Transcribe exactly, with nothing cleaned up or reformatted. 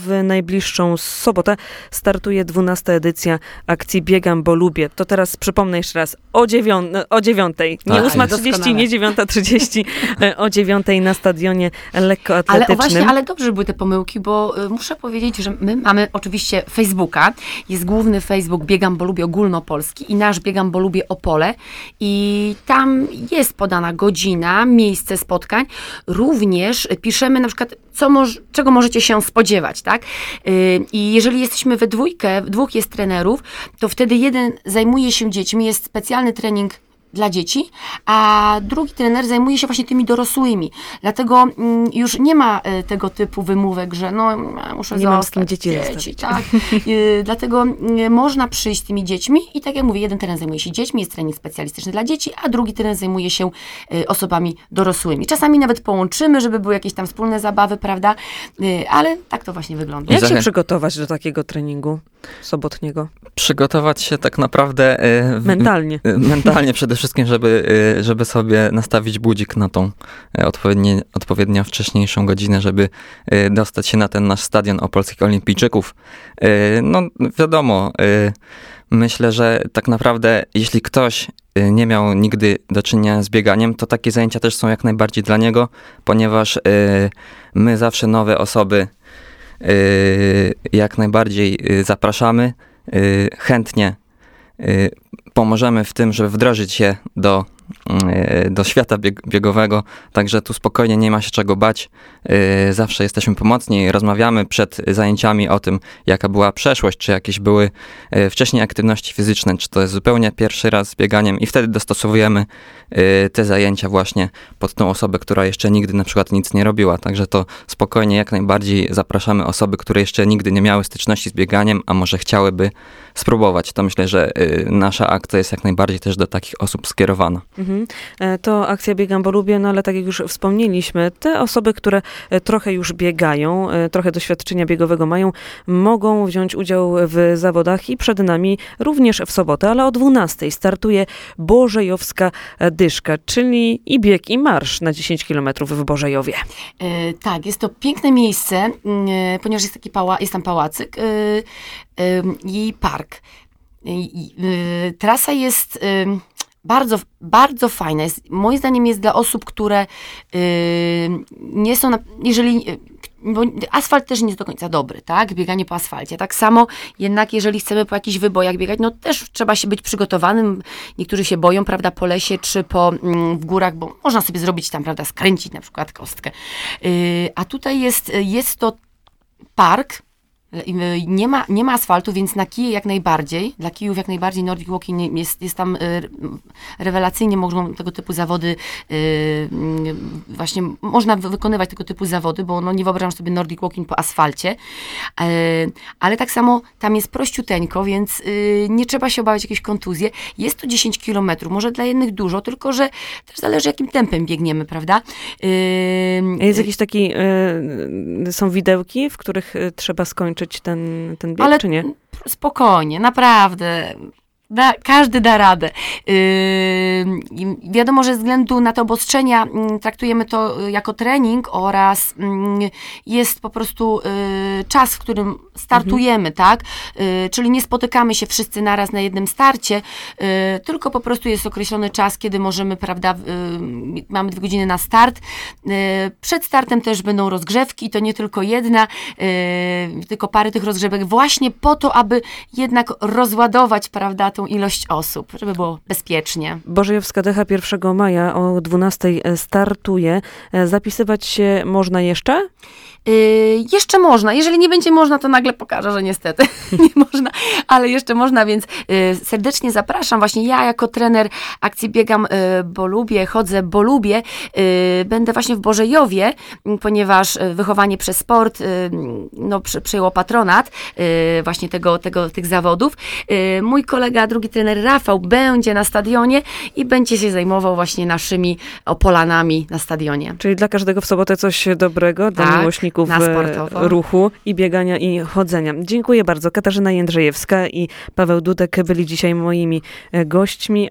W najbliższą sobotę startuje dwunasta edycja akcji Biegam, bo lubię. To teraz przypomnę jeszcze raz o, dziewią- o dziewiątej. Nie Tak, ósma trzydzieści, nie dziewiąta trzydzieści. O dziewiątej na stadionie lekkoatletycznym. Ale o właśnie, ale dobrze, że były te pomyłki, bo y, muszę powiedzieć, że my mamy oczywiście Facebooka. Jest główny Facebook Biegam, bo lubię ogólnopolski i nasz Biegam, bo lubię Opole. I tam jest podana godzina, miejsce spotkań. Również piszemy na przykład, co moż- czego możecie się spodziewać, tak? Yy, I jeżeli jesteśmy we dwójkę, dwóch jest trenerów, to wtedy jeden zajmuje się dziećmi, jest specjalny trening dla dzieci, a drugi trener zajmuje się właśnie tymi dorosłymi. Dlatego mm, już nie ma y, tego typu wymówek, że no muszę nie mam z zostać kim dzieci, dzieci tak? y, Dlatego y, można przyjść z tymi dziećmi i tak jak mówię, jeden trener zajmuje się dziećmi, jest trening specjalistyczny dla dzieci, a drugi trener zajmuje się y, osobami dorosłymi. Czasami nawet połączymy, żeby były jakieś tam wspólne zabawy, prawda? Y, ale tak to właśnie wygląda. Jak się Zachę- przygotować do takiego treningu sobotniego? Przygotować się tak naprawdę... y, w- Mentalnie. y, Mentalnie przede wszystkim, żeby, y, żeby sobie nastawić budzik na tą y, odpowiednie, odpowiednio wcześniejszą godzinę, żeby y, dostać się na ten nasz stadion Opolskich Olimpijczyków. Y, No wiadomo, y, myślę, że tak naprawdę jeśli ktoś y, nie miał nigdy do czynienia z bieganiem, to takie zajęcia też są jak najbardziej dla niego, ponieważ y, my zawsze nowe osoby y, jak najbardziej y, zapraszamy, y, chętnie y, pomożemy w tym, żeby wdrożyć się do, y, do świata bieg- biegowego, także tu spokojnie nie ma się czego bać. Y, Zawsze jesteśmy pomocni, rozmawiamy przed zajęciami o tym, jaka była przeszłość, czy jakieś były y, wcześniej aktywności fizyczne, czy to jest zupełnie pierwszy raz z bieganiem i wtedy dostosowujemy y, te zajęcia właśnie pod tą osobę, która jeszcze nigdy na przykład nic nie robiła, także to spokojnie jak najbardziej zapraszamy osoby, które jeszcze nigdy nie miały styczności z bieganiem, a może chciałyby spróbować. To myślę, że y, nasza akcja jest jak najbardziej też do takich osób skierowana. Mhm. E, To akcja Biegam, bo lubię, no ale tak jak już wspomnieliśmy, te osoby, które e, trochę już biegają, e, trochę doświadczenia biegowego mają, mogą wziąć udział w zawodach i przed nami również w sobotę, ale o dwunastej startuje Bożejowska Dyszka, czyli i bieg, i marsz na dziesięć kilometrów w Bożejowie. E, tak, jest to piękne miejsce, e, ponieważ jest taki pała, jest tam pałacyk e, e, i park. I, e, trasa jest e, bardzo, bardzo fajna. Jest, moim zdaniem jest dla osób, które e, nie są, na, jeżeli, bo asfalt też nie jest do końca dobry, tak? Bieganie po asfalcie. Tak samo jednak, jeżeli chcemy po jakichś wybojach biegać, no też trzeba się być przygotowanym. Niektórzy się boją, prawda, po lesie czy po, mm, w górach, bo można sobie zrobić tam, prawda, skręcić na przykład kostkę. Yy, a tutaj jest, jest to park. Nie ma, nie ma asfaltu, więc na kije jak najbardziej, dla kijów jak najbardziej Nordic Walking jest, jest tam y, rewelacyjnie, mogą tego typu zawody, y, właśnie można wykonywać tego typu zawody, bo no, nie wyobrażam sobie Nordic Walking po asfalcie, y, ale tak samo tam jest prościuteńko, więc y, nie trzeba się obawiać jakiejś kontuzji. Jest to dziesięć kilometrów, może dla jednych dużo, tylko że też zależy jakim tempem biegniemy, prawda? Y, Jest jakiś taki, y, są widełki, w których y, trzeba skończyć ten, ten bieg, ale czy nie? spokojnie, naprawdę. Da, każdy da radę. Yy, wiadomo, że ze względu na te obostrzenia yy, traktujemy to jako trening oraz yy, jest po prostu yy, czas, w którym startujemy, mhm. tak? Yy, czyli nie spotykamy się wszyscy naraz na jednym starcie, yy, tylko po prostu jest określony czas, kiedy możemy, prawda, yy, mamy dwie godziny na start. Yy, przed startem też będą rozgrzewki, to nie tylko jedna, yy, tylko parę tych rozgrzewek właśnie po to, aby jednak rozładować, prawda, tą ilość osób, żeby było bezpiecznie. Bożejowska Dycha pierwszego maja o dwunastej startuje. Zapisywać się można jeszcze? Yy, jeszcze można. Jeżeli nie będzie można, to nagle pokażę, że niestety nie można, ale jeszcze można, więc yy, serdecznie zapraszam. Właśnie ja jako trener akcji Biegam, yy, bo lubię, chodzę, bo lubię. Yy, będę właśnie w Bożejowie, yy, ponieważ yy, wychowanie przez sport yy, no, przy, przyjęło patronat yy, właśnie tego, tego, tych zawodów. Yy, mój kolega, drugi trener Rafał, będzie na stadionie i będzie się zajmował właśnie naszymi Opolanami na stadionie. Czyli dla każdego w sobotę coś dobrego, dla tak, miłośników na sportowo. ruchu i biegania i chodzenia. Dziękuję bardzo. Katarzyna Jędrzejewska i Paweł Dudek byli dzisiaj moimi gośćmi.